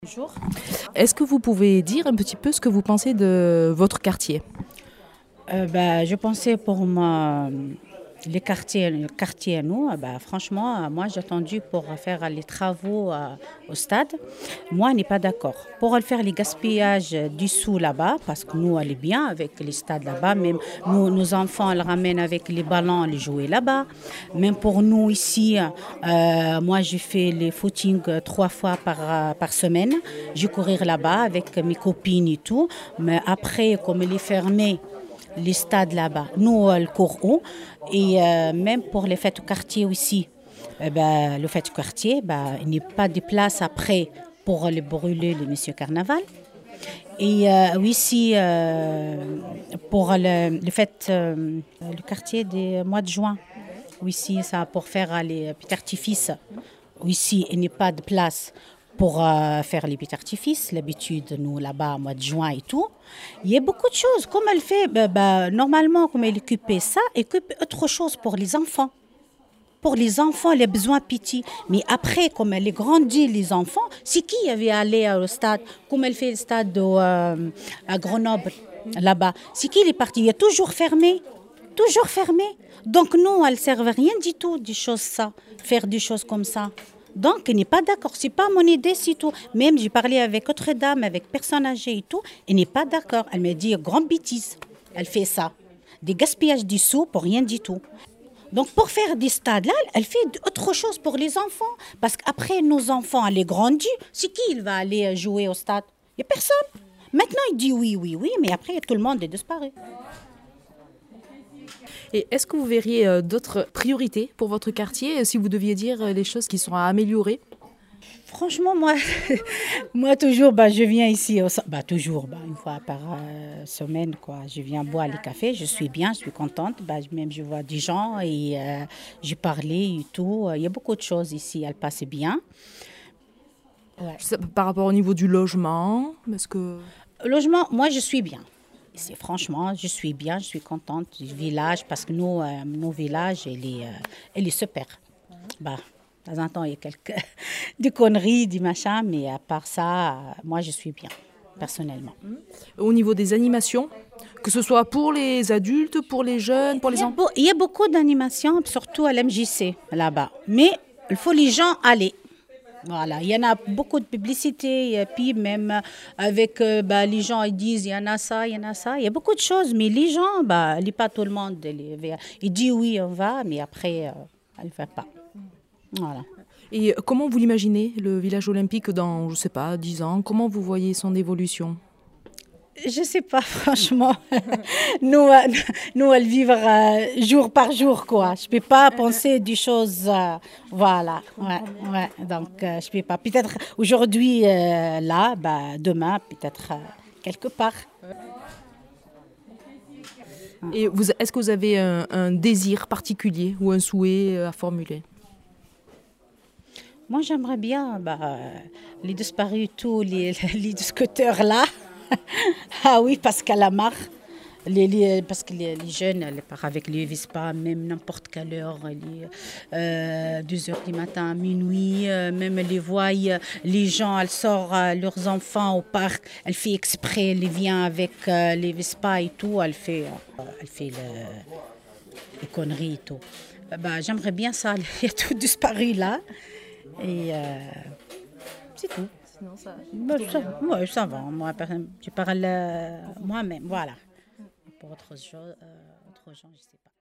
Bonjour. Est-ce que vous pouvez dire un petit peu ce que vous pensez de votre quartier? Je pensais pour moi, les quartiers à nous, franchement, moi j'ai attendu pour faire les travaux au stade. Moi, je n'ai pas d'accord. Pour faire les gaspillages du sous là-bas, parce que nous, elle est bien avec les stades là-bas, même nous, nos enfants, les ramènent avec les ballons, les jouer là-bas. Même pour nous ici, moi j'ai fait les footings 3 fois par semaine. Je courir là-bas avec mes copines et tout. Mais après, comme il est fermé, les stades là-bas. Nous, le cours haut. Et même pour les fêtes au quartier aussi. Le fête au quartier, il n'y a pas de place après pour les brûler, les messieurs carnaval. Et aussi, pour le fête, le quartier des mois de juin. Aussi, ça pour faire les petits artifices. Ici, il n'y a pas de place pour faire les petits artifices. L'habitude, nous, là-bas, au mois de juin et tout. Il y a beaucoup de choses. Comme elle fait, normalement, comme elle occupait ça, elle occupe autre chose pour les enfants. Pour les enfants, les besoins petits. Mais après, comme elle est grandie, les enfants, c'est qui avait allé au stade? Comme elle fait le stade à Grenoble, là-bas. C'est qui est parti? Il est toujours fermé. Toujours fermé. Donc nous, elle ne servait rien du tout, des choses ça, faire des choses comme ça. Donc, elle n'est pas d'accord. C'est pas mon idée, c'est tout. Même j'ai parlé avec autre dame, avec personne âgée et tout, elle n'est pas d'accord. Elle me dit grande bêtise. Elle fait ça. Des gaspillages de sous pour rien du tout. Donc, pour faire des stades là, elle fait autre chose pour les enfants. Parce qu'après, nos enfants, elle est grandie. C'est qui il va aller jouer au stade? Il n'y a personne. Maintenant, il dit oui, oui, oui, mais après, tout le monde est disparu. Et est-ce que vous verriez d'autres priorités pour votre quartier si vous deviez dire les choses qui sont à améliorer? Franchement, moi, moi toujours, je viens ici, toujours, une fois par semaine, quoi. Je viens boire les cafés, je suis bien, je suis contente. Même je vois des gens et je parlais et tout. Il y a beaucoup de choses ici, elles passent bien. Ouais. Par rapport au niveau du logement, est-ce que... Logement, moi, je suis bien. Franchement, je suis bien, je suis contente du village parce que nous, nos villages, elle est super. De temps en temps, il y a quelques des conneries, des machins, mais à part ça, moi, je suis bien, personnellement. Au niveau des animations, que ce soit pour les adultes, pour les jeunes, pour les enfants? Il y a beaucoup d'animations, surtout à l'MJC, là-bas. Mais il faut les gens aller. Voilà, il y en a beaucoup de publicité, et puis même avec les gens, ils disent il y en a ça, il y en a ça. Il y a beaucoup de choses, mais les gens, pas tout le monde. Ils disent oui, on va, mais après, on ne va pas. Voilà. Et comment vous l'imaginez, le village olympique, dans, je ne sais pas, 10 ans? Comment vous voyez son évolution? Je sais pas, franchement. Nous, elle vivre jour par jour, quoi. Je peux pas penser des choses, voilà. Ouais, ouais. Donc, je peux pas. Peut-être aujourd'hui, là, demain, peut-être quelque part. Et est-ce que vous avez un désir particulier ou un souhait à formuler? Moi, j'aimerais bien les disparus, tous les discuteurs là. Ah oui, parce qu'à la marre. Parce que les jeunes, elles partent avec les Vespa, même n'importe quelle heure, 2 heures du matin, minuit, même les voient, les gens, elles sortent leurs enfants au parc, elle fait exprès, elle vient avec les Vespa et tout, elle fait les conneries et tout. J'aimerais bien ça, il y a tout disparu là, et c'est tout. Sinon, ça... Ouais, ça va, moi, je parle moi-même, voilà. Pour autre gens, je ne sais pas.